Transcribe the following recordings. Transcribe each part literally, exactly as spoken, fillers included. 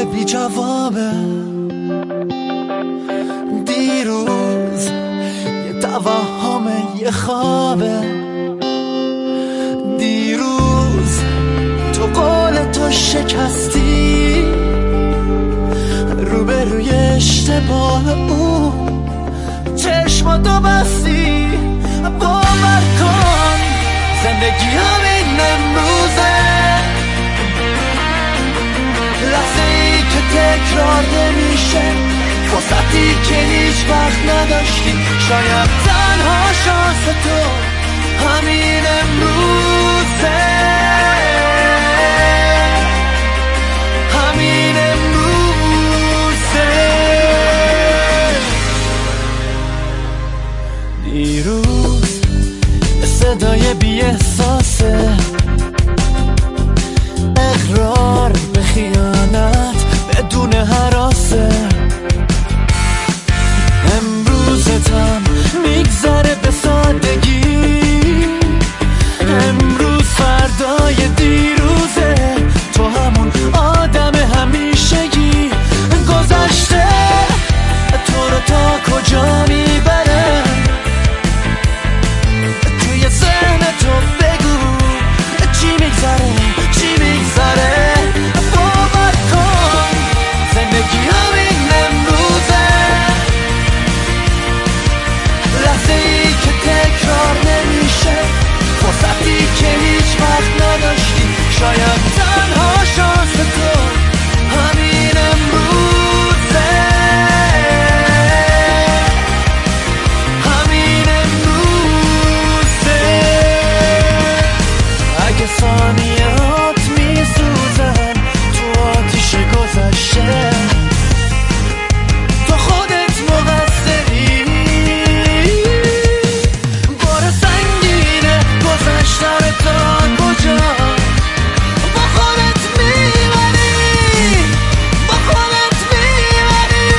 سوال بی جوابه. دیروز یه توهم یه خوابه. دیروز تو قول تو شکستی روبروی اشتباه اون چشماتو بستی. باور کن زندگی همین امروزه، لحظه ای که تکرار نمیشه، فرصتی که هیچ وقت نداشتی. شاید تنها شانس تو همین امروزه، همین امروزه. دیروز صدای بی احساسه، اقرار به خیانت بدون هراسه. امروزتم میگذره به سادگی، امروز فردای دیروزه. تو همون آدم همیشگی، گذشته تو رو تا کجا میبره؟ توی ذهن تو بگو چی میگذره، چی میگذره. باور کن زندگی همین امروزه، لحظه ای که تکرار نمیشه، فرصتی که هیچ وقت نداشتی. شاید تنها شانس تو همین امروزه، همین امروزه. اگه ثانیات میسوزن تو آتیش گذشته، تو خودت مقصری. بار سنگینه گذشته رو تا کجا با خودت میبری، با خودت میبری.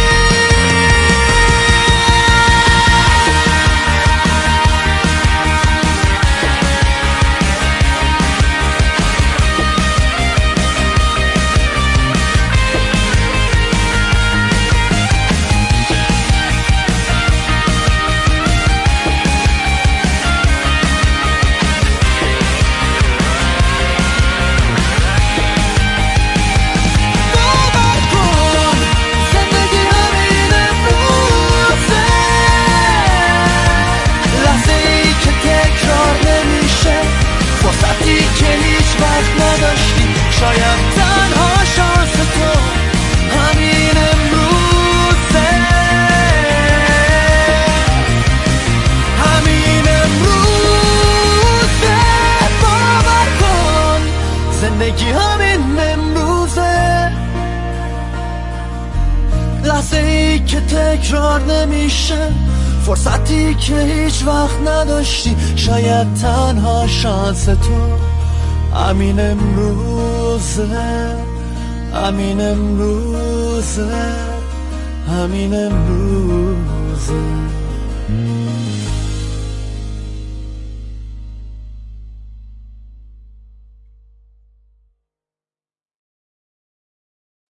شاید تنها شانس تو همین امروزه، همین امروزه. باور کن زندگی همین امروزه، لحظه ای که تکرار نمیشه، فرصتی که هیچ وقت نداشتی. شاید تنها شانس تو همین امروزه، همین امروزه، همین امروزه.